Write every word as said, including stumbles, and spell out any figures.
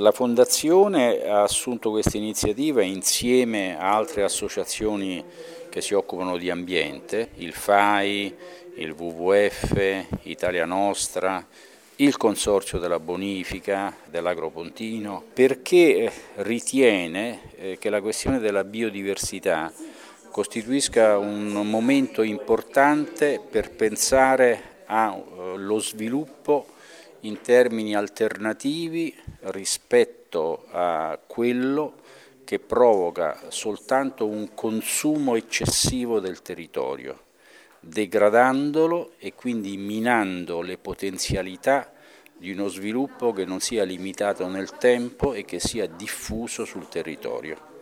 La Fondazione ha assunto questa iniziativa insieme a altre associazioni che si occupano di ambiente, il F A I, il W W F, Italia Nostra, il Consorzio della Bonifica, dell'Agropontino, perché ritiene che la questione della biodiversità costituisca un momento importante per pensare allo sviluppo in termini alternativi rispetto a quello che provoca soltanto un consumo eccessivo del territorio, degradandolo e quindi minando le potenzialità di uno sviluppo che non sia limitato nel tempo e che sia diffuso sul territorio.